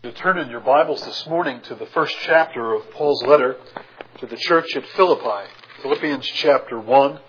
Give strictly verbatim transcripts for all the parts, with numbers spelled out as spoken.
To turn in your Bibles this morning to the first chapter of Paul's letter to the church at Philippi, Philippians chapter one.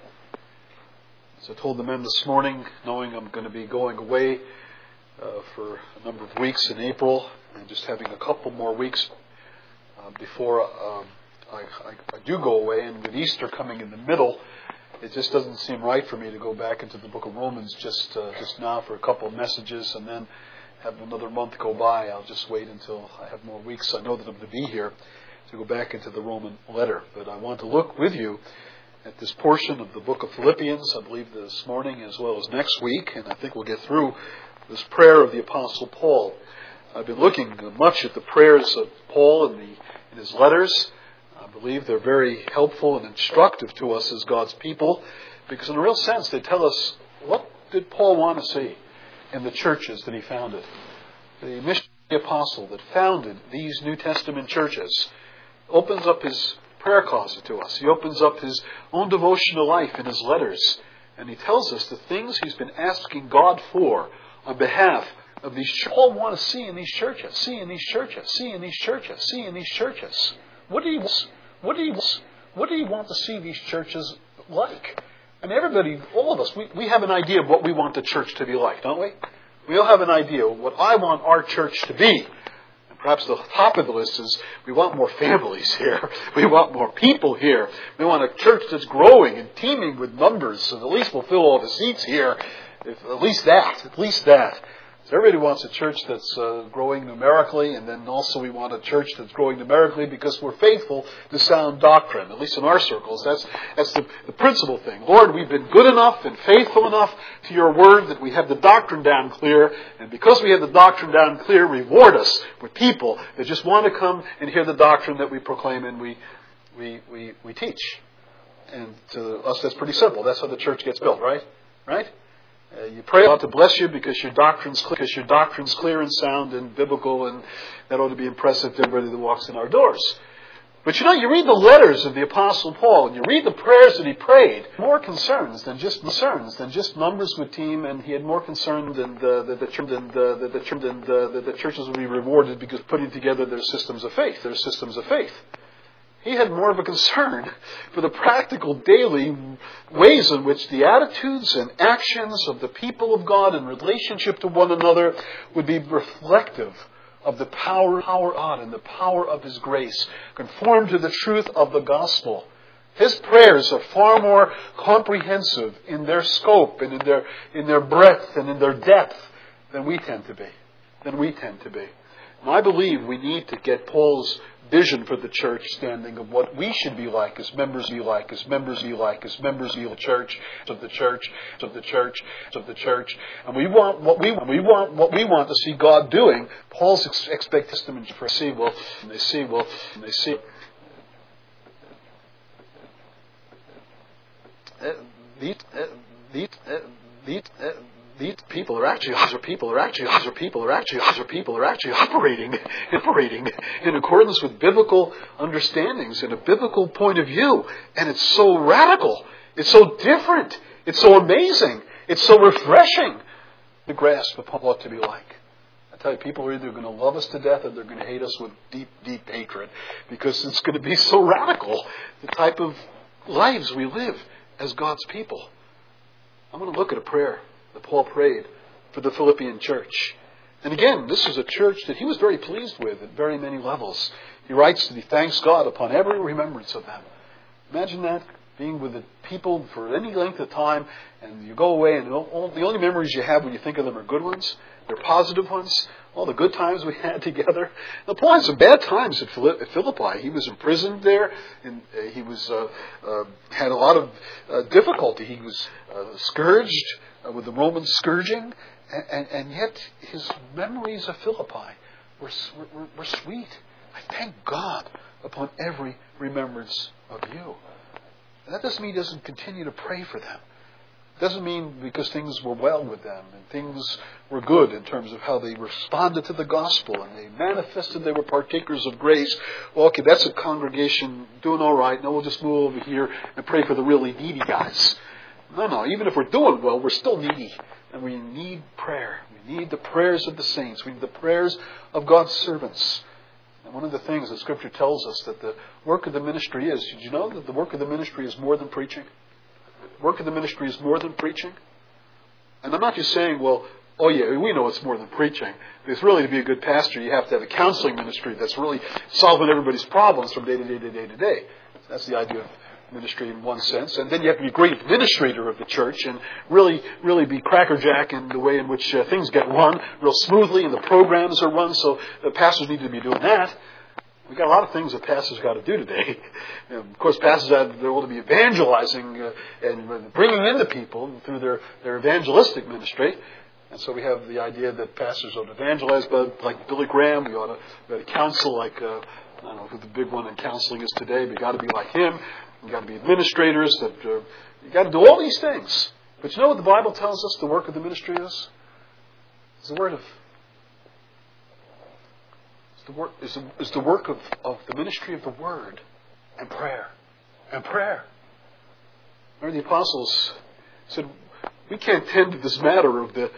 As I told the men this morning, knowing I'm going to be going away uh, for a number of weeks in April, and just having a couple more weeks uh, before um, I, I, I do go away, and with Easter coming in the middle, it just doesn't seem right for me to go back into the book of Romans just uh, just now for a couple of messages and then have another month go by. I'll just wait until I have more weeks. I know that I'm going to be here to go back into the Roman letter. But I want to look with you at this portion of the book of Philippians, I believe this morning as well as next week. And I think we'll get through this prayer of the Apostle Paul. I've been looking much at the prayers of Paul in, the, in his letters. I believe they're very helpful and instructive to us as God's people, because in a real sense they tell us, what did Paul want to see in the churches that he founded? The missionary apostle that founded these New Testament churches opens up his prayer closet to us. He opens up his own devotional life in his letters, and he tells us the things he's been asking God for on behalf of these churches. Paul want to see in these churches, see in these churches, see in these churches, see in these churches. What do you what do you what do you want to see these churches like? And everybody, all of us, we, we have an idea of what we want the church to be like, don't we? We all have an idea of what I want our church to be. And perhaps the top of the list is we want more families here. We want more people here. We want a church that's growing and teeming with numbers, so at least we'll fill all the seats here. If, at least that, at least that. So everybody wants a church that's uh, growing numerically, and then also we want a church that's growing numerically because we're faithful to sound doctrine. At least in our circles, that's that's the, the principal thing. Lord, we've been good enough and faithful enough to your word that we have the doctrine down clear, and because we have the doctrine down clear, reward us with people that just want to come and hear the doctrine that we proclaim and we we we, we teach. And to us, that's pretty simple. That's how the church gets built, right? Right? Uh, you pray God to bless you because your doctrine's clear, because your doctrine's clear and sound and biblical, and that ought to be impressive to everybody that walks in our doors. But you know, you read the letters of the Apostle Paul, and you read the prayers that he prayed. More concerns than just concerns than just numbers with team, and he had more concern than the the, the, than the, the, the, than the, the, the churches would be rewarded because putting together their systems of faith, their systems of faith. He had more of a concern for the practical daily ways in which the attitudes and actions of the people of God in relationship to one another would be reflective of the power, power on and the power of His grace, conform to the truth of the gospel. His prayers are far more comprehensive in their scope and in their in their breadth and in their depth than we tend to be. Than we tend to be. And I believe we need to get Paul's vision for the church standing of what we should be like as members be like, as members be like, as members be the church, of the church, of the church, of the church. And we want what we want. We want what we want to see God doing. Paul's expectation for see well, and they see well, and they see. Uh, these, uh, these, uh, these, uh, These people are actually, other people are actually, other people are actually, other people are actually operating, operating in accordance with biblical understandings and a biblical point of view. And it's so radical. It's so different. It's so amazing. It's so refreshing to grasp upon what to be like. I tell you, people are either going to love us to death or they're going to hate us with deep, deep hatred, because it's going to be so radical, the type of lives we live as God's people. I'm going to look at a prayer that Paul prayed for the Philippian church. And again, this is a church that he was very pleased with at very many levels. He writes that he thanks God upon every remembrance of them. Imagine that, being with the people for any length of time, and you go away and all, the only memories you have when you think of them are good ones. They're positive ones. All the good times we had together. Now, Paul had some bad times at Philippi. He was imprisoned there, and he was uh, uh, had a lot of uh, difficulty. He was uh, scourged uh, with the Roman scourging, and, and, and yet his memories of Philippi were, were, were sweet. I thank God upon every remembrance of you. And that doesn't mean he doesn't continue to pray for them. Doesn't mean because things were well with them and things were good in terms of how they responded to the gospel and they manifested they were partakers of grace. Well, okay, that's a congregation doing all right. No, we'll just move over here and pray for the really needy guys. No, no. Even if we're doing well, we're still needy. And we need prayer. We need the prayers of the saints. We need the prayers of God's servants. And one of the things that Scripture tells us that the work of the ministry is, did you know that the work of the ministry is more than preaching? The work of the ministry is more than preaching. And I'm not just saying, well, oh yeah, we know it's more than preaching. Because really to be a good pastor, you have to have a counseling ministry that's really solving everybody's problems from day to day to day to day. That's the idea of ministry in one sense. And then you have to be a great administrator of the church and really, really be crackerjack in the way in which uh, things get run real smoothly and the programs are run. So the pastors need to be doing that. We've got a lot of things that pastors got to do today. And of course, pastors have they're able to be evangelizing uh, and bringing in the people through their, their evangelistic ministry. And so we have the idea that pastors ought to evangelize, but like Billy Graham, we ought to, we ought to counsel like, uh, I don't know who the big one in counseling is today, but we've got to be like him. We've got to be administrators. That uh, you've got to do all these things. But you know what the Bible tells us the work of the ministry is? It's the word of... It's the work, it's the, it's the work of, of the ministry of the word and prayer. And prayer. Remember the apostles said, we can't tend to this matter of the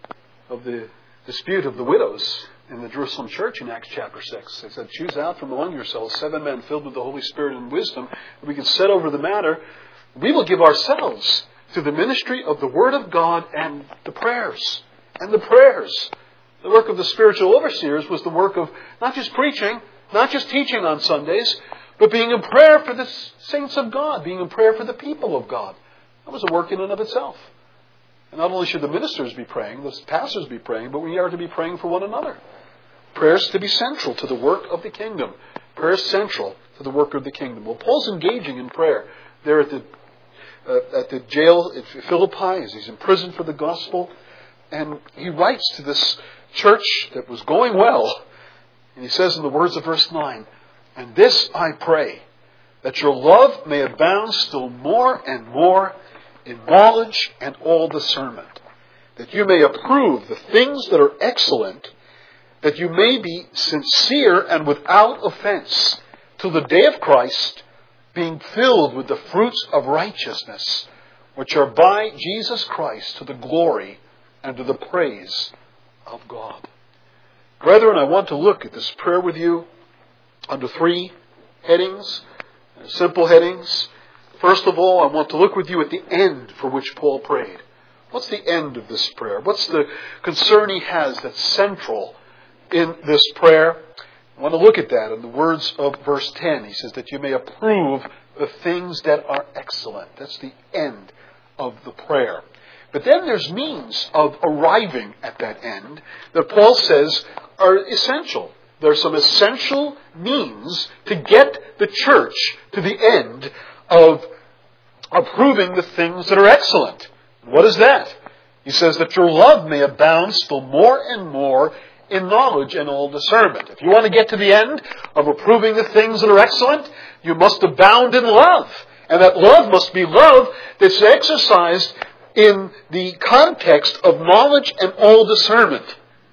of the dispute of the widows in the Jerusalem church in Acts chapter six. They said, choose out from among yourselves seven men filled with the Holy Spirit and wisdom, and we can set over the matter. We will give ourselves to the ministry of the Word of God and the prayers. And the prayers. The work of the spiritual overseers was the work of not just preaching, not just teaching on Sundays, but being in prayer for the saints of God, being in prayer for the people of God. That was a work in and of itself. And not only should the ministers be praying, the pastors be praying, but we are to be praying for one another. Prayer is to be central to the work of the kingdom. Prayer is central to the work of the kingdom. Well, Paul's engaging in prayer there at the uh, at the jail at Philippi as he's in prison for the gospel. And he writes to this church that was going well. And he says in the words of verse nine, and this I pray, that your love may abound still more and more in knowledge and all discernment, that you may approve the things that are excellent, that you may be sincere and without offense till the day of Christ, being filled with the fruits of righteousness, which are by Jesus Christ to the glory and to the praise of God. Brethren, I want to look at this prayer with you under three headings, simple headings. First of all, I want to look with you at the end for which Paul prayed. What's the end of this prayer? What's the concern he has that's central in this prayer? I want to look at that in the words of verse ten. He says that you may approve the things that are excellent. That's the end of the prayer. But then there's means of arriving at that end that Paul says are essential. There are some essential means to get the church to the end of approving the things that are excellent. What is that? He says that your love may abound still more and more in knowledge and all discernment. If you want to get to the end of approving the things that are excellent, you must abound in love. And that love must be love that's exercised in the context of knowledge and all discernment.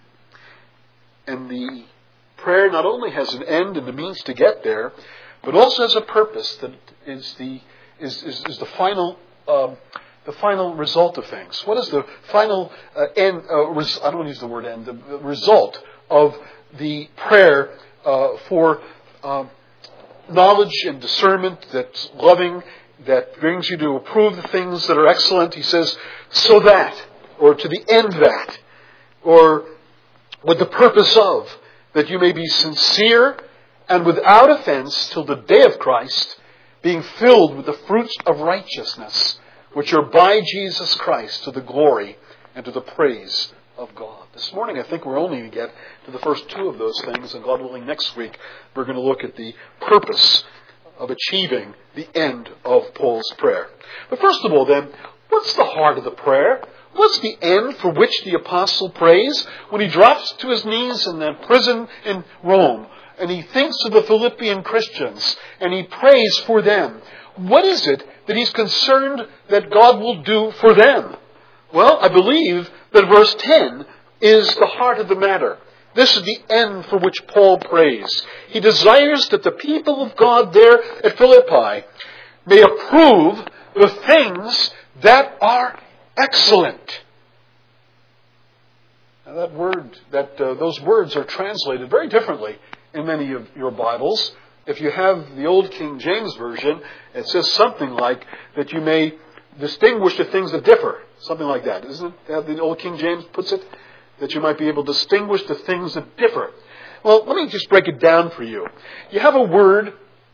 And the prayer not only has an end and the means to get there, but also has a purpose that is the is is, is the final um, the final result of things. What is the final uh, end? Uh, res- I don't want to use the word end. The, the result of the prayer uh, for um, knowledge and discernment that's loving, that brings you to approve the things that are excellent. He says, so that, or to the end that, or with the purpose of, that you may be sincere and without offense till the day of Christ, being filled with the fruits of righteousness, which are by Jesus Christ to the glory and to the praise of God. This morning I think we're only going to get to the first two of those things, and God willing next week we're going to look at the purpose of achieving the end of Paul's prayer. But first of all then, what's the heart of the prayer? What's the end for which the apostle prays when he drops to his knees in that prison in Rome and he thinks of the Philippian Christians and he prays for them? What is it that he's concerned that God will do for them? Well, I believe that verse ten is the heart of the matter. This is the end for which Paul prays. He desires that the people of God there at Philippi may approve the things that are excellent. Now that word, that uh, those words are translated very differently in many of your Bibles. If you have the Old King James Version, it says something like that you may distinguish the things that differ. Something like that. Isn't it how the Old King James puts it? That you might be able to distinguish the things that differ. Well, let me just break it down for you. You have a word,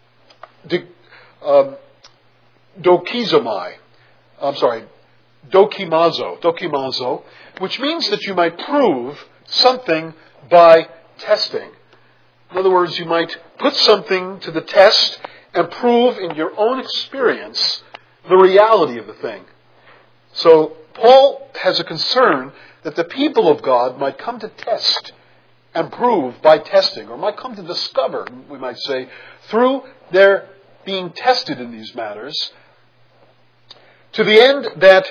um, dokizomai. I'm sorry, dokimazo. Dokimazo, which means that you might prove something by testing. In other words, you might put something to the test and prove in your own experience the reality of the thing. So Paul has a concern that the people of God might come to test and prove by testing, or might come to discover, we might say, through their being tested in these matters, to the end that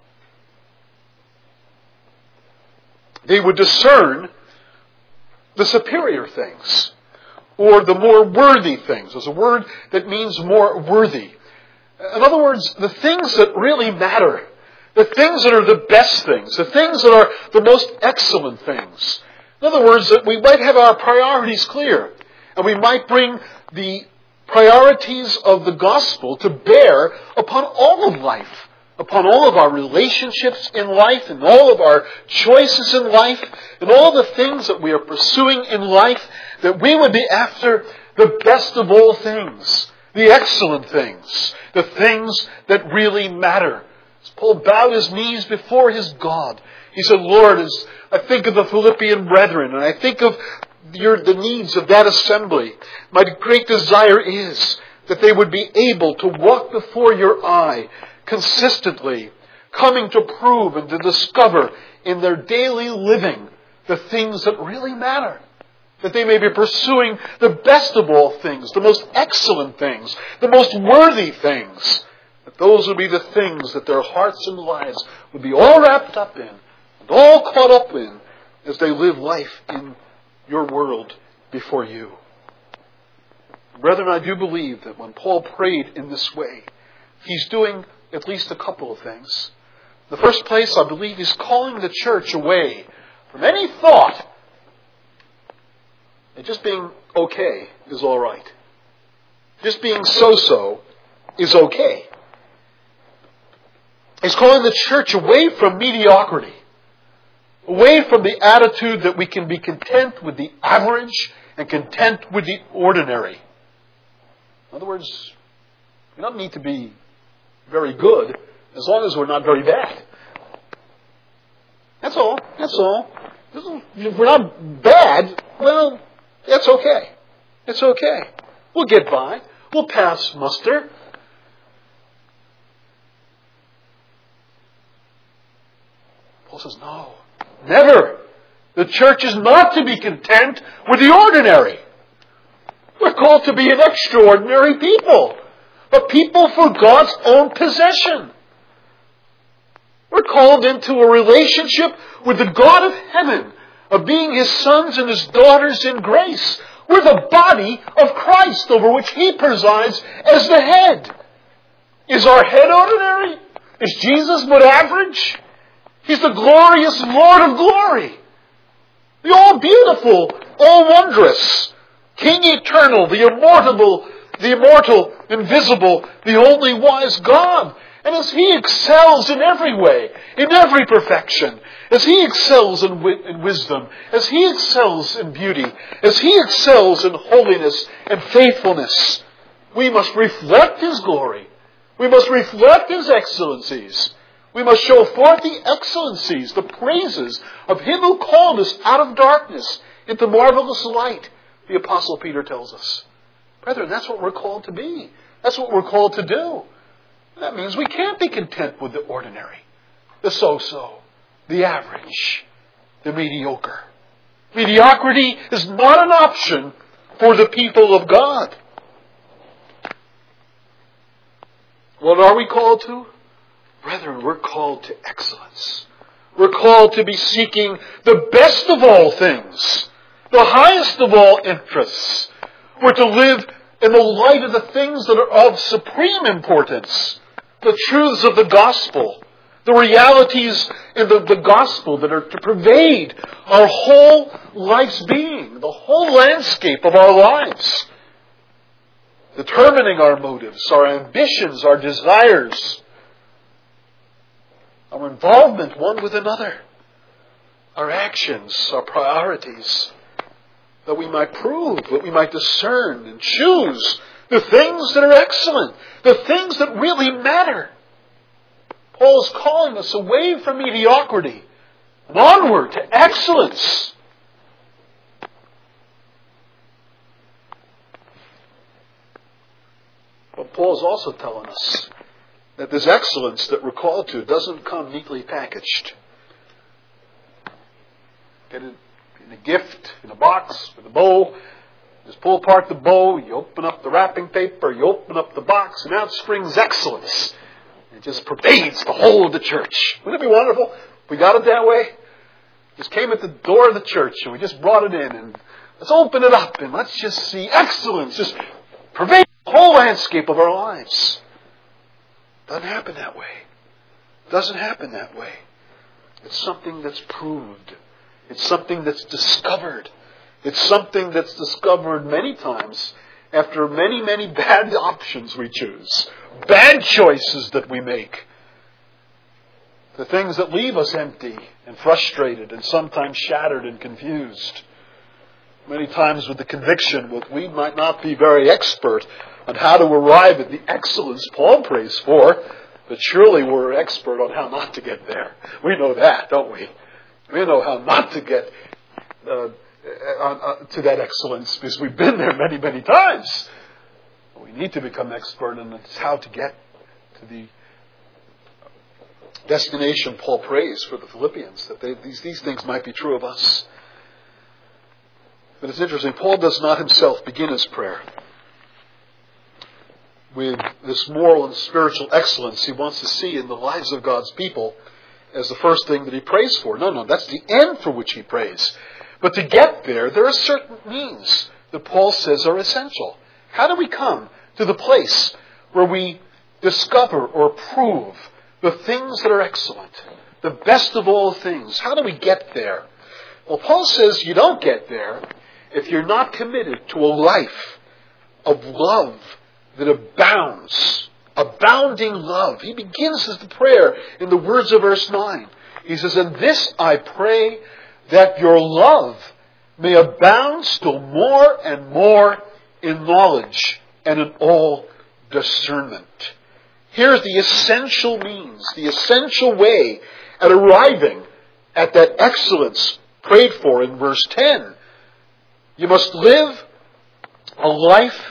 they would discern the superior things, or the more worthy things. There's a word that means more worthy. In other words, the things that really matter, the things that are the best things, the things that are the most excellent things. In other words, that we might have our priorities clear, and we might bring the priorities of the gospel to bear upon all of life, upon all of our relationships in life, and all of our choices in life, and all the things that we are pursuing in life, that we would be after the best of all things, the excellent things, the things that really matter. As Paul bowed his knees before his God, he said, Lord, as I think of the Philippian brethren, and I think of your, the needs of that assembly, my great desire is that they would be able to walk before your eye consistently, coming to prove and to discover in their daily living the things that really matter. That they may be pursuing the best of all things, the most excellent things, the most worthy things. That those would be the things that their hearts and lives would be all wrapped up in, and all caught up in, as they live life in your world before you. Brethren, I do believe that when Paul prayed in this way, he's doing at least a couple of things. In the first place, I believe he's calling the church away from any thought that just being okay is all right. Just being so-so is okay. He's calling the church away from mediocrity, away from the attitude that we can be content with the average and content with the ordinary. In other words, we don't need to be very good as long as we're not very bad. That's all. That's all. If we're not bad, well, that's okay. It's okay. We'll get by. We'll pass muster. Paul says, no, never. The church is not to be content with the ordinary. We're called to be an extraordinary people. A people for God's own possession. We're called into a relationship with the God of heaven, of being His sons and His daughters in grace. We're the body of Christ over which He presides as the head. Is our head ordinary? Is Jesus but average? He's the glorious Lord of glory. The all-beautiful, all-wondrous, King eternal, the immortal, the immortal, invisible, the only wise God. And as He excels in every way, in every perfection, as He excels in, wi- in wisdom, as He excels in beauty, as He excels in holiness and faithfulness, we must reflect His glory. We must reflect His excellencies. We must show forth the excellencies, the praises of Him who called us out of darkness into marvelous light, the Apostle Peter tells us. Brethren, that's what we're called to be. That's what we're called to do. That means we can't be content with the ordinary, the so-so, the average, the mediocre. Mediocrity is not an option for the people of God. What are we called to? Brethren, we're called to excellence. We're called to be seeking the best of all things, the highest of all interests. We're to live in the light of the things that are of supreme importance, the the truths of the gospel, the realities in the, the gospel that are to pervade our whole life's being, the whole landscape of our lives, determining our motives, our ambitions, our desires, our involvement one with another, our actions, our priorities, that we might prove, that we might discern and choose the things that are excellent, the things that really matter. Paul is calling us away from mediocrity and onward to excellence. But Paul is also telling us that this excellence that we're called to doesn't come neatly packaged. Get it in a gift, in a box, with a bow. Just pull apart the bow, you open up the wrapping paper, you open up the box, and out springs excellence. It just pervades the whole of the church. Wouldn't it be wonderful if we got it that way? Just came at the door of the church and we just brought it in, and let's open it up and let's just see excellence just pervade the whole landscape of our lives. Doesn't happen that way. Doesn't happen that way. It's something that's proved. It's something that's discovered. It's something that's discovered many times after many, many bad options we choose. Bad choices that we make. The things that leave us empty and frustrated and sometimes shattered and confused. Many times with the conviction that we might not be very expert on how to arrive at the excellence Paul prays for, but surely we're expert on how not to get there. We know that, don't we? We know how not to get uh, uh, uh, to that excellence because we've been there many, many times. We need to become expert in how to get to the destination Paul prays for the Philippians, that they, these, these things might be true of us. But it's interesting, Paul does not himself begin his prayer with this moral and spiritual excellence he wants to see in the lives of God's people as the first thing that he prays for. No, no, that's the end for which he prays. But to get there, there are certain means that Paul says are essential. How do we come to the place where we discover or prove the things that are excellent, the best of all things? How do we get there? Well, Paul says you don't get there if you're not committed to a life of love that abounds. Abounding love. He begins his prayer in the words of verse nine. He says, "And this I pray, that your love may abound still more and more in knowledge and in all discernment." Here's the essential means, the essential way at arriving at that excellence prayed for in verse ten. You must live a life.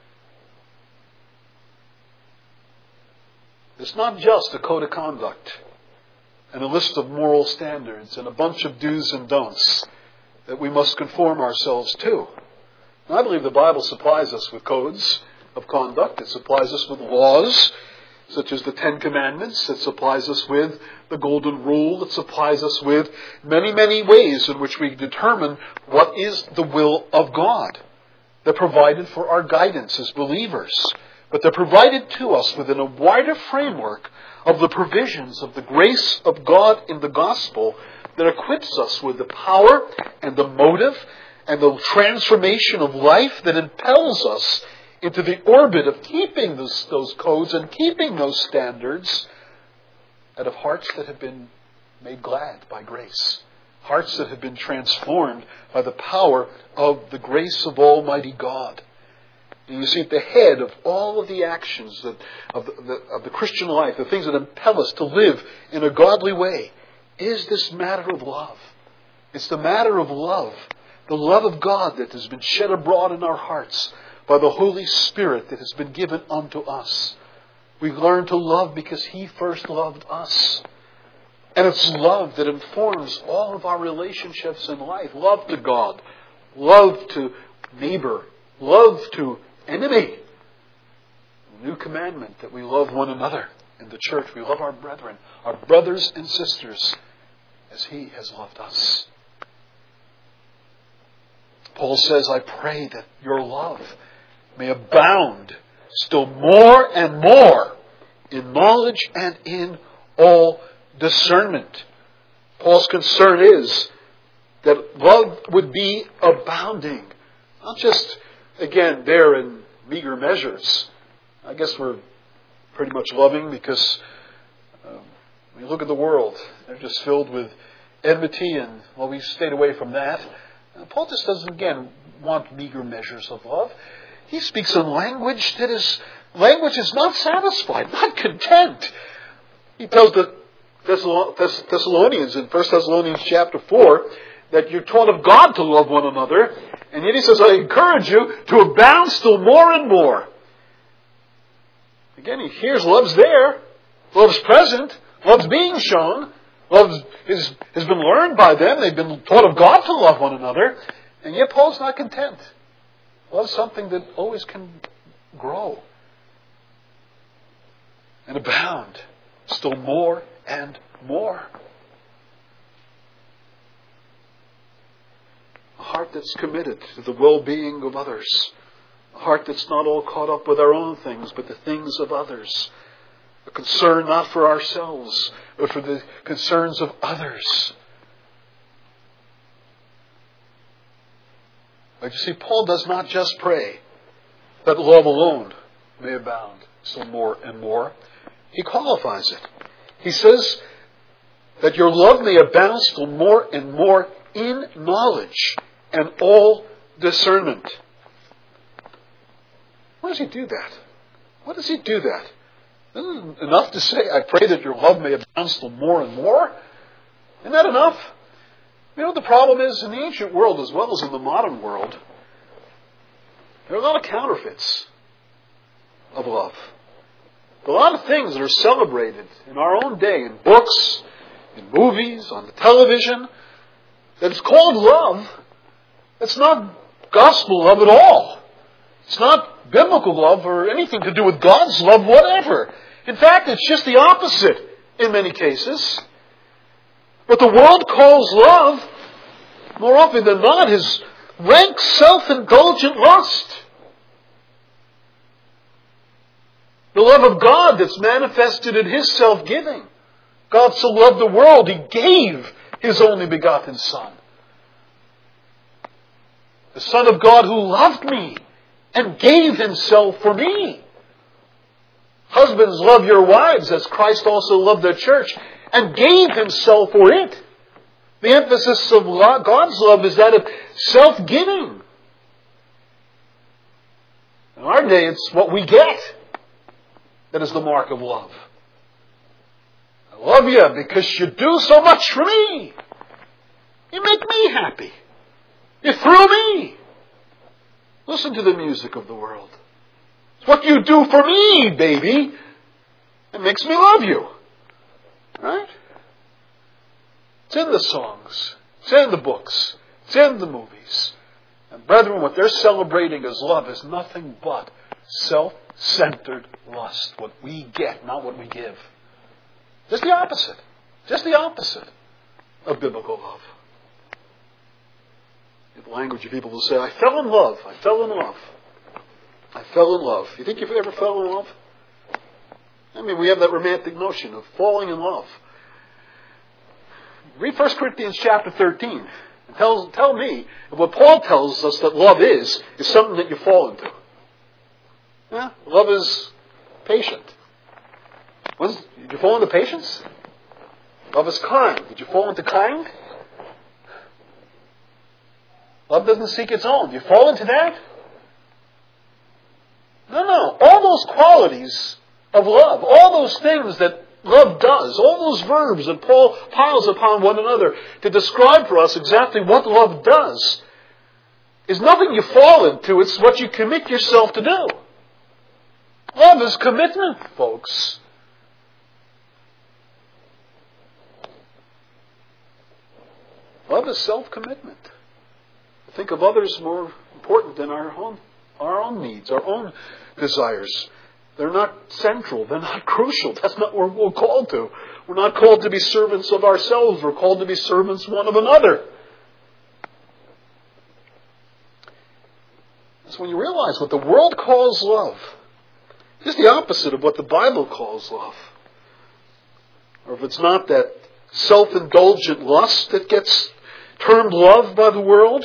It's not just a code of conduct and a list of moral standards and a bunch of do's and don'ts that we must conform ourselves to. And I believe the Bible supplies us with codes of conduct. It supplies us with laws, such as the Ten Commandments. It supplies us with the Golden Rule. It supplies us with many, many ways in which we determine what is the will of God. They're provided for our guidance as believers. But they're provided to us within a wider framework of the provisions of the grace of God in the gospel that equips us with the power and the motive and the transformation of life that impels us into the orbit of keeping those, those codes and keeping those standards out of hearts that have been made glad by grace. Hearts that have been transformed by the power of the grace of Almighty God. And you see, at the head of all of the actions that, of, the, the, of the Christian life, the things that impel us to live in a godly way, is this matter of love. It's the matter of love. The love of God that has been shed abroad in our hearts by the Holy Spirit that has been given unto us. We learn to love because He first loved us. And it's love that informs all of our relationships in life. Love to God. Love to neighbor. Love to enemy. A new commandment that we love one another in the church. We love our brethren, our brothers and sisters, as He has loved us. Paul says, I pray that your love may abound still more and more in knowledge and in all discernment. Paul's concern is that love would be abounding. Not just, again, there in meager measures. I guess we're pretty much loving because um, when you look at the world, they're just filled with enmity, and, well, we stayed away from that. Uh, Paul just doesn't, again, want meager measures of love. He speaks in language that is, language is not satisfied, not content. He tells the Thessalonians in First Thessalonians chapter four that you're taught of God to love one another, and yet he says, I encourage you to abound still more and more. Again, he hears love's there, love's present, love's being shown, love is, has been learned by them, they've been taught of God to love one another, and yet Paul's not content. Love's something that always can grow and abound still more and more. A heart that's committed to the well-being of others. A heart that's not all caught up with our own things, but the things of others. A concern not for ourselves, but for the concerns of others. But you see, Paul does not just pray that love alone may abound still more and more. He qualifies it. He says that your love may abound still more and more in knowledge and all discernment. Why does he do that? Why does he do that? Isn't it enough to say, I pray that your love may abound still more and more? Isn't that enough? You know what the problem is? In the ancient world as well as in the modern world, there are a lot of counterfeits of love. A lot of things that are celebrated in our own day, in books, in movies, on the television, that is called love. It's not gospel love at all. It's not biblical love or anything to do with God's love, whatever. In fact, it's just the opposite in many cases. What the world calls love, more often than not, is rank self-indulgent lust. The love of God that's manifested in His self-giving. God so loved the world, He gave His only begotten Son. The Son of God who loved me and gave Himself for me. Husbands, love your wives as Christ also loved the church and gave Himself for it. The emphasis of God's love is that of self-giving. In our day, it's what we get that is the mark of love. I love you because you do so much for me. You make me happy. You thrill me. Listen to the music of the world. It's what you do for me, baby. It makes me love you. Right? It's in the songs. It's in the books. It's in the movies. And brethren, what they're celebrating as love is nothing but self-centered lust. What we get, not what we give. Just the opposite. Just the opposite of biblical love. The language of people will say, I fell in love. I fell in love. I fell in love. You think you've ever fell in love? I mean, we have that romantic notion of falling in love. Read First Corinthians chapter thirteen. And tell, tell me if what Paul tells us that love is, is something that you fall into. Yeah, love is patient. When's, did you fall into patience? Love is kind. Did you fall into kind? Love doesn't seek its own. Do you fall into that? No, no. All those qualities of love, all those things that love does, all those verbs that Paul piles upon one another to describe for us exactly what love does, is nothing you fall into. It's what you commit yourself to do. Love is commitment, folks. Love is self-commitment. Think of others more important than our own, our own needs, our own desires. They're not central. They're not crucial. That's not what we're called to. We're not called to be servants of ourselves. We're called to be servants one of another. So when you realize what the world calls love Just the opposite of what the Bible calls love. Or if it's not that self-indulgent lust that gets termed love by the world,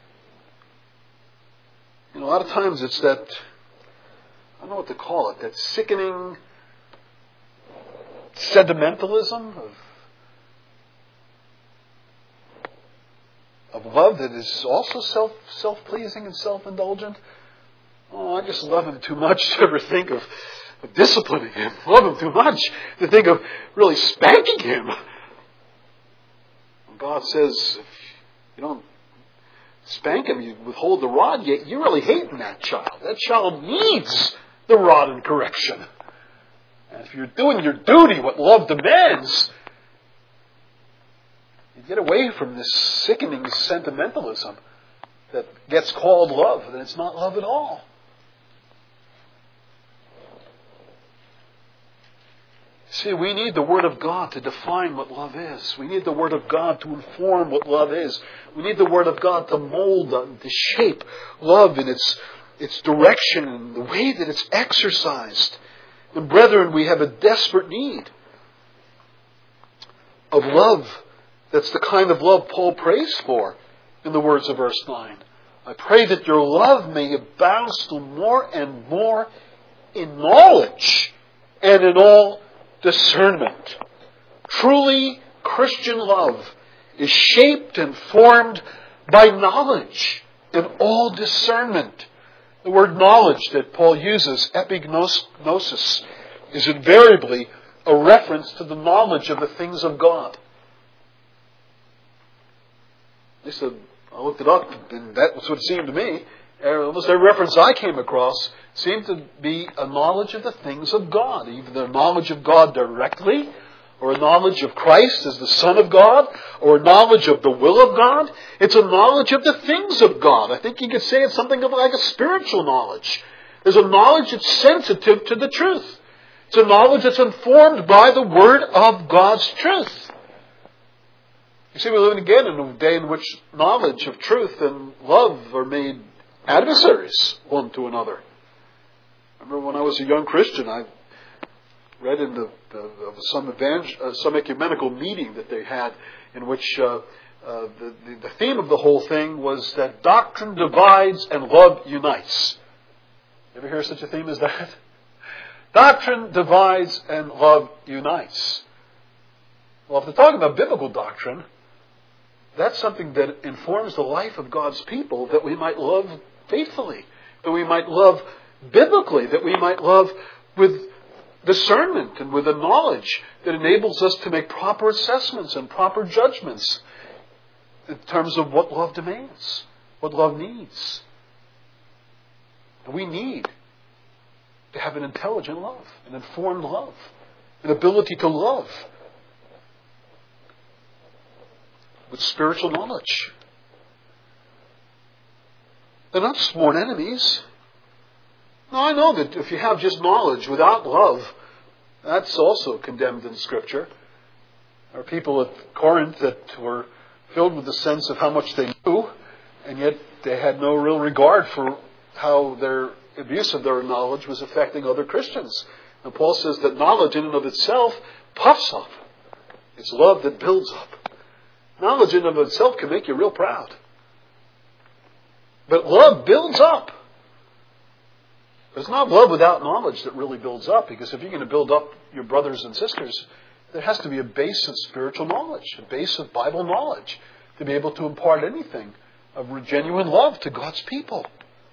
you know, a lot of times it's that, I don't know what to call it, that sickening sentimentalism of, of love that is also self, self-pleasing and self-indulgent. Oh, I just love him too much to ever think of, of disciplining him. Love him too much to think of really spanking him. When God says, if you don't spank him, you withhold the rod, yet you're really hating that child. That child needs the rod and correction. And if you're doing your duty, what love demands, you get away from this sickening sentimentalism that gets called love, and it's not love at all. See, we need the Word of God to define what love is. We need the Word of God to inform what love is. We need the Word of God to mold and to shape love in its, its direction and the way that it's exercised. And brethren, we have a desperate need of love. That's the kind of love Paul prays for in the words of verse nine. I pray that your love may abound still more and more in knowledge and in all discernment. Truly, Christian love is shaped and formed by knowledge and all discernment. The word knowledge that Paul uses, epignosis, is invariably a reference to the knowledge of the things of God. At least I looked it up, and that's what it seemed to me. Almost every reference I came across seemed to be a knowledge of the things of God. Either a knowledge of God directly, or a knowledge of Christ as the Son of God, or a knowledge of the will of God. It's a knowledge of the things of God. I think you could say it's something of like a spiritual knowledge. There's a knowledge that's sensitive to the truth. It's a knowledge that's informed by the Word of God's truth. You see, we're living again in a day in which knowledge of truth and love are made adversaries one to another. I remember when I was a young Christian, I read in the, the of some evangel, uh, some ecumenical meeting that they had, in which uh, uh, the, the the theme of the whole thing was that doctrine divides and love unites. You ever hear such a theme as that? Doctrine divides and love unites. Well, if they're talking about biblical doctrine, that's something that informs the life of God's people, that we might love faithfully, that we might love biblically, that we might love with discernment and with a knowledge that enables us to make proper assessments and proper judgments in terms of what love demands, what love needs. And we need to have an intelligent love, an informed love, an ability to love with spiritual knowledge. They're not sworn enemies. Now, I know that if you have just knowledge without love, that's also condemned in Scripture. There are people at Corinth that were filled with the sense of how much they knew, and yet they had no real regard for how their abuse of their knowledge was affecting other Christians. And Paul says that knowledge in and of itself puffs up. It's love that builds up. Knowledge in and of itself can make you real proud. But love builds up. It's not love without knowledge that really builds up, because if you're going to build up your brothers and sisters, there has to be a base of spiritual knowledge, a base of Bible knowledge, to be able to impart anything of genuine love to God's people.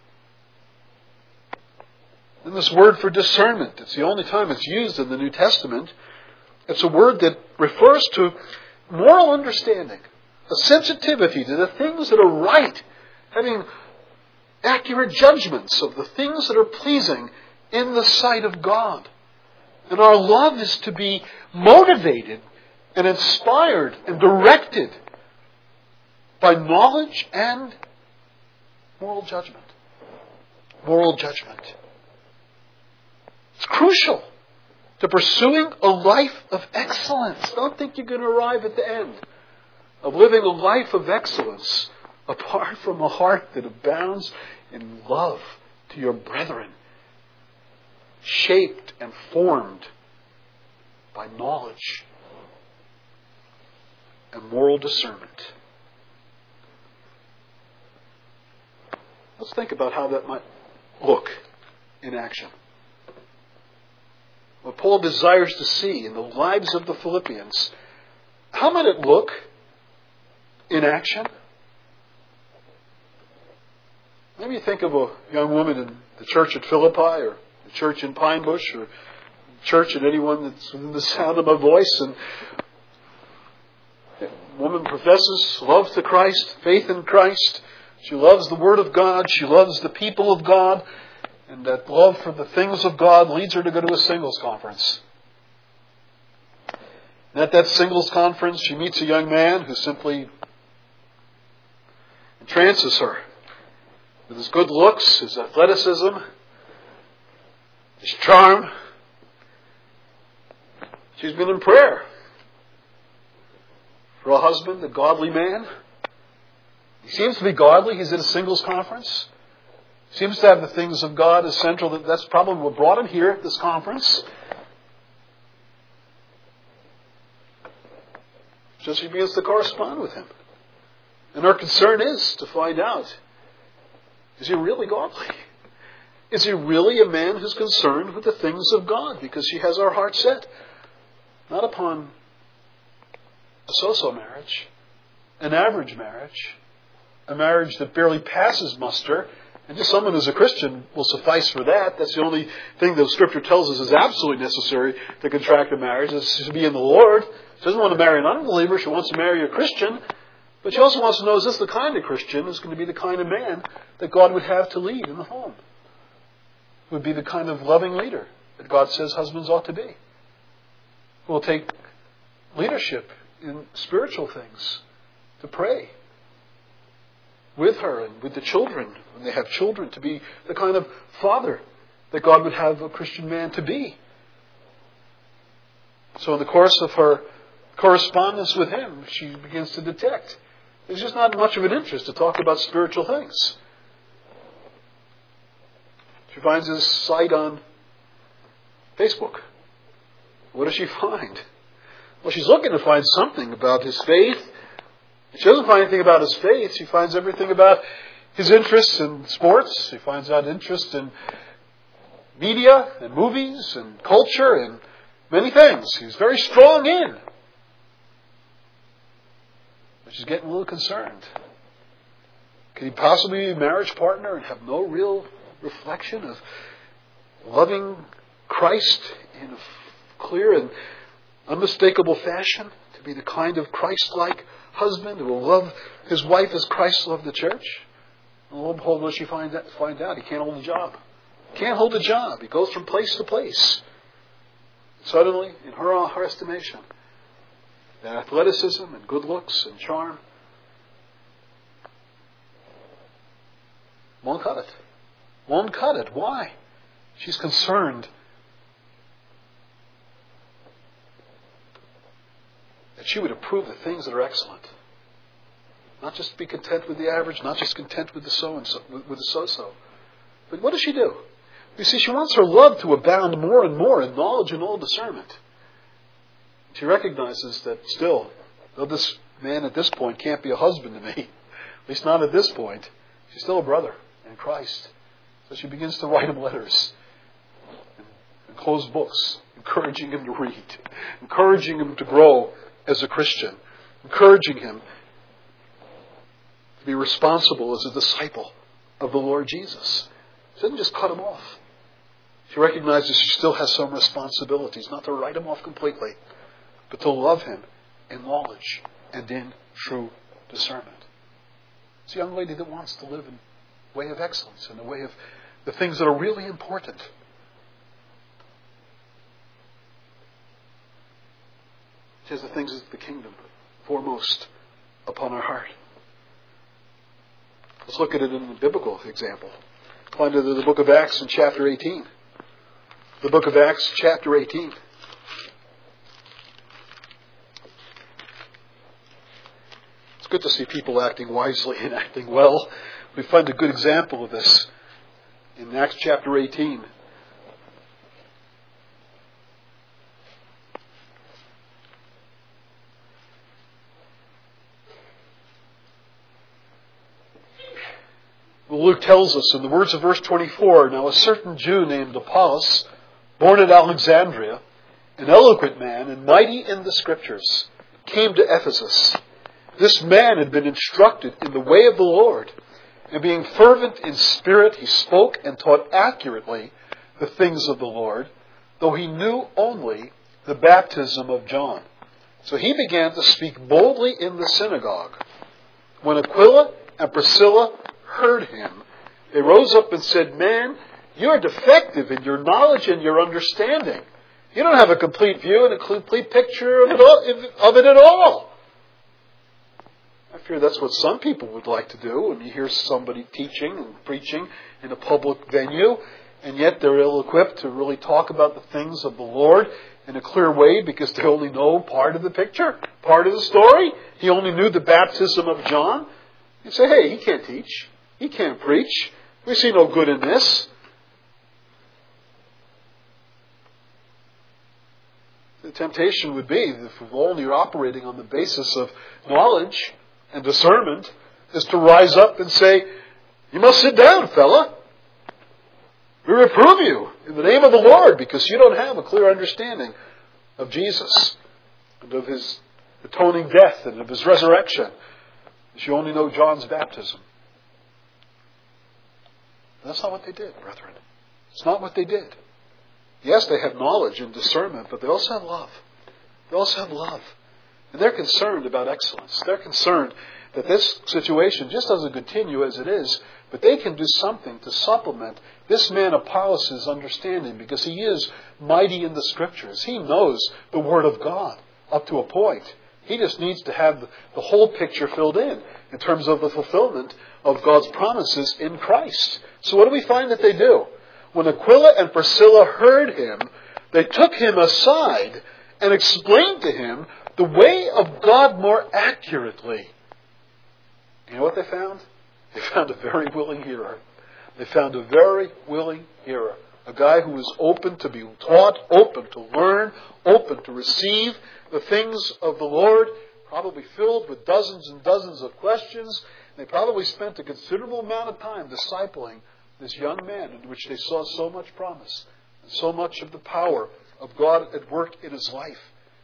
And this word for discernment, it's the only time it's used in the New Testament. It's a word that refers to moral understanding, a sensitivity to the things that are right, having accurate judgments of the things that are pleasing in the sight of God. And our love is to be motivated and inspired and directed by knowledge and moral judgment. Moral judgment. It's crucial to pursuing a life of excellence. Don't think you're going to arrive at the end of living a life of excellence apart from a heart that abounds in love to your brethren. shaped and formed by knowledge and moral discernment. Let's think about how that might look in action. What Paul desires to see in the lives of the Philippians, how might it look in action? Maybe you think of a young woman in the church at Philippi, or the church in Pine Bush, or church at anyone that's within the sound of my voice, and the woman professes love to Christ, faith in Christ. She loves the Word of God. She loves the people of God. And that love for the things of God leads her to go to a singles conference. And at that singles conference, she meets a young man who simply entrances her with his good looks, his athleticism, his charm. She's been in prayer for a husband, a godly man. He seems to be godly. He's at a singles conference. Seems to have the things of God as central. That's probably what brought him here at this conference. So she begins to correspond with him. And her concern is to find out, is he really godly? Is he really a man who's concerned with the things of God? Because she has her heart set not upon a so-so marriage, an average marriage, a marriage that barely passes muster, and just someone who's a Christian will suffice for that. That's the only thing that Scripture tells us is absolutely necessary to contract a marriage, is to be in the Lord. She doesn't want to marry an unbeliever. She wants to marry a Christian. But she also wants to know, is this the kind of Christian who's going to be the kind of man that God would have to lead in the home? Would be the kind of loving leader that God says husbands ought to be. Who will take leadership in spiritual things, to pray with her and with the children, when they have children, to be the kind of father that God would have a Christian man to be. So in the course of her correspondence with him, she begins to detect there's just not much of an interest to talk about spiritual things. She finds his site on Facebook. What does she find? Well, she's looking to find something about his faith. She doesn't find anything about his faith. She finds everything about his interests in sports. She finds out interest in media and movies and culture and many things. He's very strong in. But she's getting a little concerned. Could he possibly be a marriage partner and have no real reflection of loving Christ in a clear and unmistakable fashion? To be the kind of Christ-like husband who will love his wife as Christ loved the church? And lo and behold, what she find out, find out? He can't hold a job. He can't hold a job. He goes from place to place. Suddenly, in her, her estimation, that athleticism and good looks and charm won't cut it. Won't cut it. Why? She's concerned that she would approve the things that are excellent. Not just be content with the average, not just content with the so and so, with the so-so. But what does she do? You see, she wants her love to abound more and more in knowledge and all discernment. She recognizes that still, though this man at this point can't be a husband to me, at least not at this point, she's still a brother in Christ. So she begins to write him letters and, and close books, encouraging him to read, encouraging him to grow as a Christian, encouraging him to be responsible as a disciple of the Lord Jesus. She doesn't just cut him off. She recognizes she still has some responsibilities, not to write him off completely, but to love him in knowledge and in true discernment. It's a young lady that wants to live in the way of excellence, in the way of the things that are really important. She has the things of the kingdom foremost upon her heart. Let's look at it in the biblical example. Find it in the book of Acts in chapter eighteen. The book of Acts, chapter eighteen. It's good to see people acting wisely and acting well. We find a good example of this in Acts chapter eighteen. Well, Luke tells us in the words of verse twenty-four, now a certain Jew named Apollos, born at Alexandria, an eloquent man and mighty in the Scriptures, came to Ephesus. This man had been instructed in the way of the Lord, and being fervent in spirit, he spoke and taught accurately the things of the Lord, though he knew only the baptism of John. So he began to speak boldly in the synagogue. When Aquila and Priscilla heard him, they rose up and said, "Man, you are defective in your knowledge and your understanding. You don't have a complete view and a complete picture of it, all, of it at all." I fear that's what some people would like to do when you hear somebody teaching and preaching in a public venue, and yet they're ill-equipped to really talk about the things of the Lord in a clear way because they only know part of the picture, part of the story. He only knew the baptism of John. You say, hey, he can't teach. He can't preach. We see no good in this. The temptation would be, if we're only operating on the basis of knowledge and discernment, is to rise up and say, "You must sit down, fella. We reprove you in the name of the Lord because you don't have a clear understanding of Jesus and of His atoning death and of His resurrection. You only know John's baptism." That's not what they did, brethren. It's not what they did. Yes, they have knowledge and discernment, but they also have love. They also have love. And they're concerned about excellence. They're concerned that this situation just doesn't continue as it is, but they can do something to supplement this man Apollos' understanding because he is mighty in the Scriptures. He knows the Word of God up to a point. He just needs to have the whole picture filled in, in terms of the fulfillment of God's promises in Christ. So what do we find that they do? When Aquila and Priscilla heard him, they took him aside and explained to him the way of God more accurately. You know what they found? They found a very willing hearer. They found a very willing hearer. A guy who was open to be taught, open to learn, open to receive the things of the Lord, probably filled with dozens and dozens of questions. They probably spent a considerable amount of time discipling this young man in which they saw so much promise and so much of the power of God at work in his life.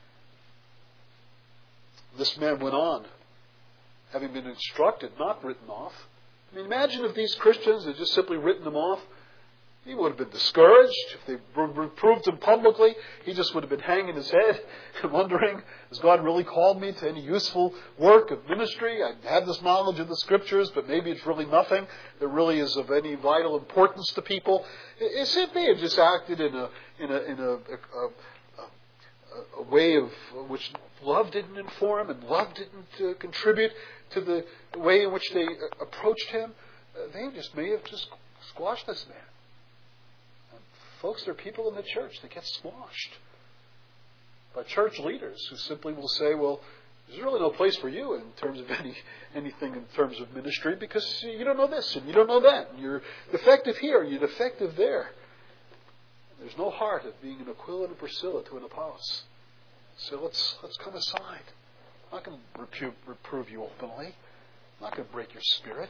This man went on, having been instructed, not written off. I mean, imagine if these Christians had just simply written him off. He would have been discouraged. If they reproved him publicly, he just would have been hanging his head and wondering, has God really called me to any useful work of ministry? I have this knowledge of the Scriptures, but maybe it's really nothing that really is of any vital importance to people. As if they had just acted in a in a in a, a, a, a way of which love didn't inform and love didn't uh, contribute to the way in which they approached him, uh, they just may have just squashed this man. Folks, there are people in the church that get squashed by church leaders who simply will say, well, there's really no place for you in terms of any anything in terms of ministry because you don't know this and you don't know that. And you're defective here and you're defective there. And there's no heart of being an Aquila and Priscilla to an Apollos. So let's let's come aside. I'm not going to reprove, reprove you openly. I'm not going to break your spirit.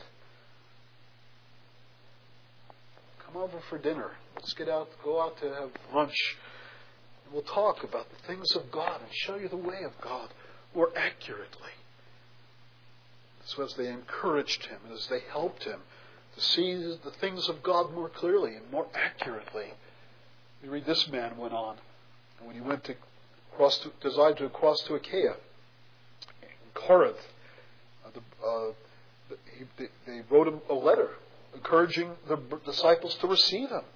Come over for dinner. Let's get out, go out to have lunch. And we'll talk about the things of God and show you the way of God more accurately. So as they encouraged him and as they helped him to see the things of God more clearly and more accurately, we read this man went on. And when he went to cross to, desired to cross to Achaia, in Corinth, uh, the, uh, he, they, they wrote him a letter encouraging the disciples to receive him.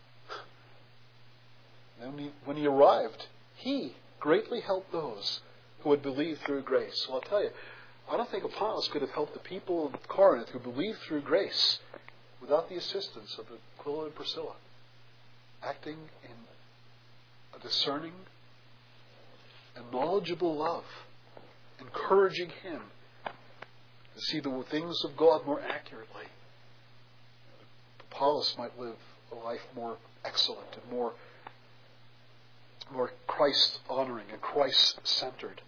And when he, when he arrived, he greatly helped those who had believed through grace. So I'll tell you, I don't think Apollos could have helped the people of Corinth who believed through grace without the assistance of Aquila and Priscilla, acting in a discerning and knowledgeable love, encouraging him to see the things of God more accurately. Apollos might live a life more excellent and more, more Christ-honoring and Christ-centered.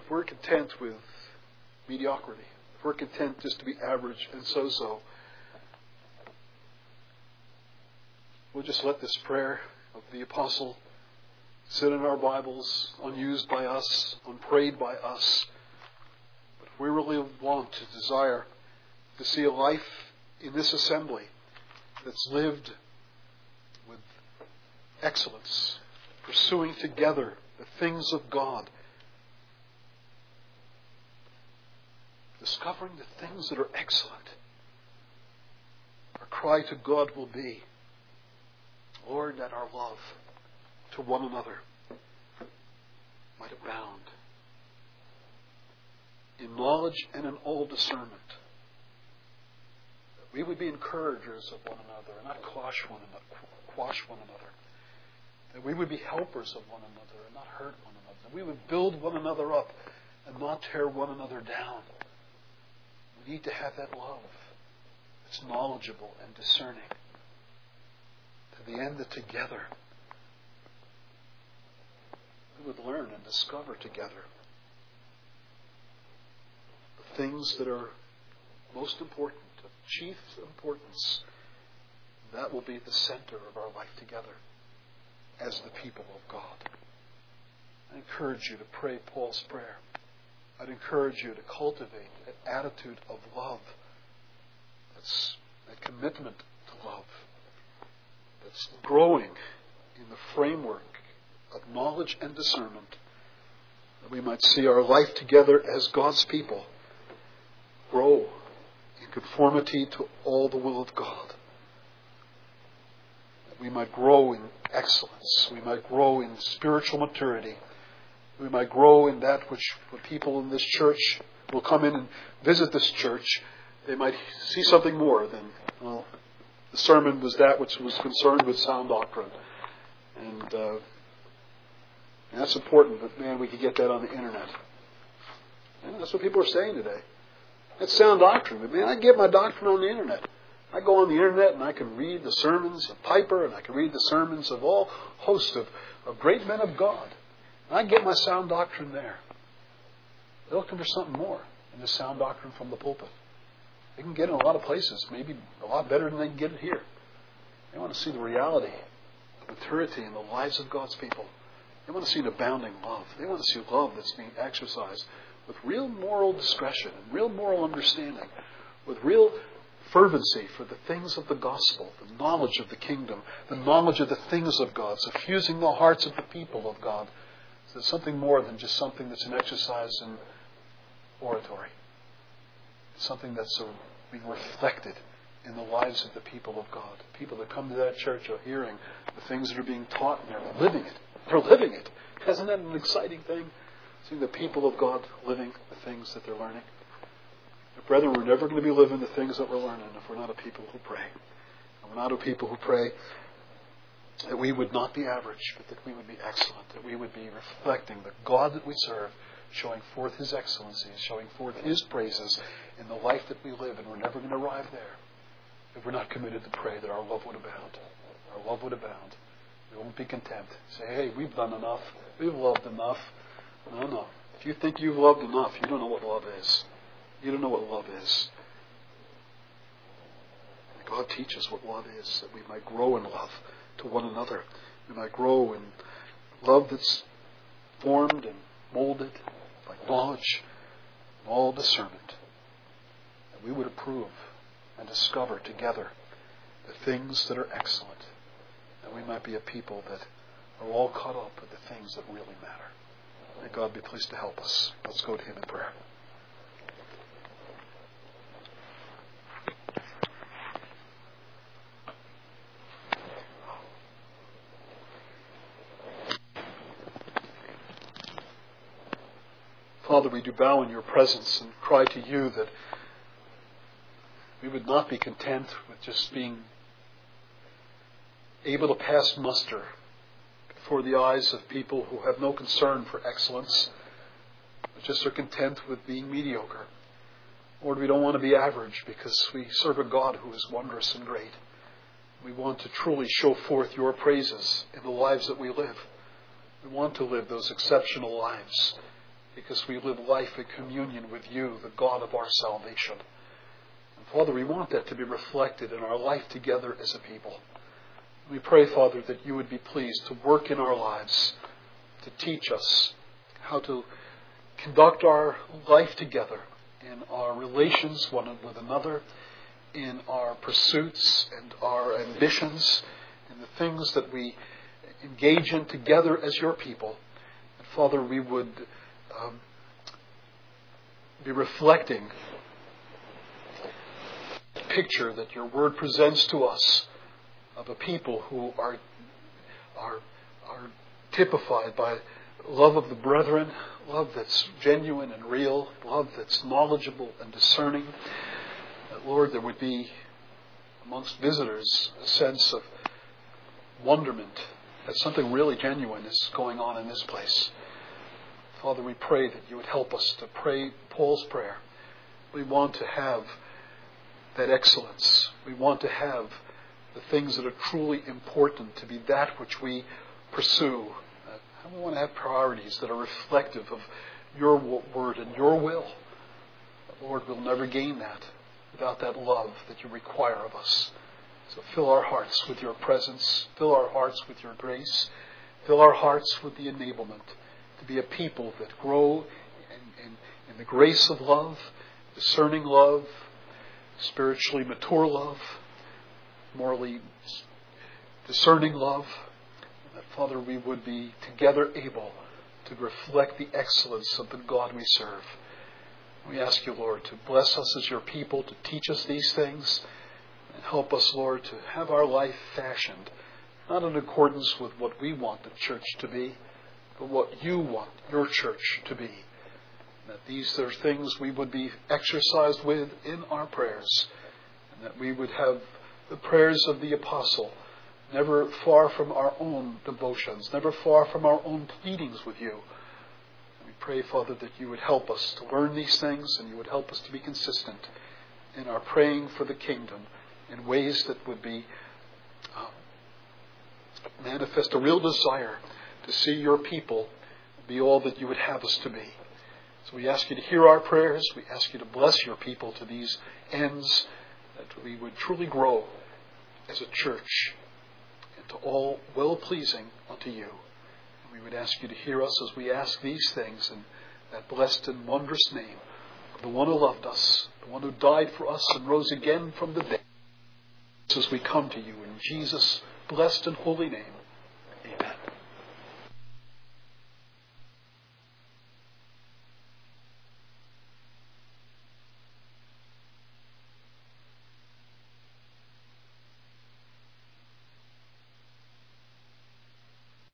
if we're content with mediocrity, if we're content just to be average and so-so, we'll just let this prayer of the apostle sit in our Bibles, unused by us, unprayed by us. But if we really want to desire to see a life in this assembly that's lived with excellence, pursuing together the things of God, discovering the things that are excellent, our cry to God will be, Lord, that our love to one another might abound in knowledge and in all discernment. That we would be encouragers of one another and not quash one another, quash one another. That we would be helpers of one another and not hurt one another. That we would build one another up and not tear one another down. We need to have that love that's knowledgeable and discerning. To the end that together we would learn and discover together the things that are most important, of chief importance. That will be the center of our life together as the people of God. I encourage you to pray Paul's prayer. I'd encourage you to cultivate an attitude of love. That's a commitment to love. That's growing in the framework of knowledge and discernment, that we might see our life together as God's people grow in conformity to all the will of God. That we might grow in excellence. We might grow in spiritual maturity. We might grow in that which when people in this church will come in and visit this church, they might see something more than, well, the sermon was that which was concerned with sound doctrine. And, uh, and that's important, but man, we could get that on the internet. And that's what people are saying today. That's sound doctrine. But man, I get my doctrine on the internet. I go on the internet and I can read the sermons of Piper and I can read the sermons of all hosts of, of great men of God. And I get my sound doctrine there. They're looking for something more than the sound doctrine from the pulpit. They can get it in a lot of places, maybe a lot better than they can get it here. They want to see the reality of maturity in the lives of God's people. They want to see an abounding love. They want to see love that's being exercised with real moral discretion and real moral understanding, with real fervency for the things of the gospel, the knowledge of the kingdom, the knowledge of the things of God, suffusing the hearts of the people of God. So it's something more than just something that's an exercise in oratory. It's something that's being reflected in the lives of the people of God. People that come to that church are hearing the things that are being taught and they're living it. They're living it. Isn't that an exciting thing? Seeing the people of God living the things that they're learning. But brethren, we're never going to be living the things that we're learning if we're not a people who pray. And we're not a people who pray that we would not be average, but that we would be excellent, that we would be reflecting the God that we serve, showing forth His excellencies, showing forth His praises in the life that we live, and we're never going to arrive there if we're not committed to pray that our love would abound. Our love would abound. We won't be content. Say, hey, we've done enough. We've loved enough. No, no. If you think you've loved enough, you don't know what love is. You don't know what love is. God teaches what love is, that we might grow in love to one another. We might grow in love that's formed and molded by knowledge and all discernment. And we would approve and discover together the things that are excellent. And we might be a people that are all caught up with the things that really matter. May God be pleased to help us. Let's go to Him in prayer. Father, we do bow in your presence and cry to you that we would not be content with just being able to pass muster before the eyes of people who have no concern for excellence, but just are content with being mediocre. Lord, we don't want to be average because we serve a God who is wondrous and great. We want to truly show forth your praises in the lives that we live. We want to live those exceptional lives because we live life in communion with you, the God of our salvation. And Father, we want that to be reflected in our life together as a people. We pray, Father, that you would be pleased to work in our lives, to teach us how to conduct our life together in our relations one with another, in our pursuits and our ambitions, in the things that we engage in together as your people. And Father, we would um, be reflecting the picture that your word presents to us of a people who are are are typified by love of the brethren, love that's genuine and real, love that's knowledgeable and discerning. That, Lord, there would be amongst visitors a sense of wonderment that something really genuine is going on in this place. Father, we pray that you would help us to pray Paul's prayer. We want to have that excellence. We want to have the things that are truly important to be that which we pursue. And we want to have priorities that are reflective of your word and your will. But Lord, we'll never gain that without that love that you require of us. So fill our hearts with your presence. Fill our hearts with your grace. Fill our hearts with the enablement to be a people that grow in, in, in the grace of love, discerning love, spiritually mature love, morally discerning love. And that, Father, we would be together able to reflect the excellence of the God we serve. We ask you, Lord, to bless us as your people, to teach us these things, and help us, Lord, to have our life fashioned, not in accordance with what we want the church to be, but what you want your church to be. And that these are things we would be exercised with in our prayers, and that we would have the prayers of the apostle, never far from our own devotions, never far from our own pleadings with you. And we pray, Father, that you would help us to learn these things, and you would help us to be consistent in our praying for the kingdom in ways that would be uh, manifest a real desire to see your people be all that you would have us to be. So we ask you to hear our prayers. We ask you to bless your people to these ends, that we would truly grow as a church into all well-pleasing unto you. And we would ask you to hear us as we ask these things in that blessed and wondrous name of the one who loved us, the one who died for us and rose again from the dead. As we come to you in Jesus' blessed and holy name.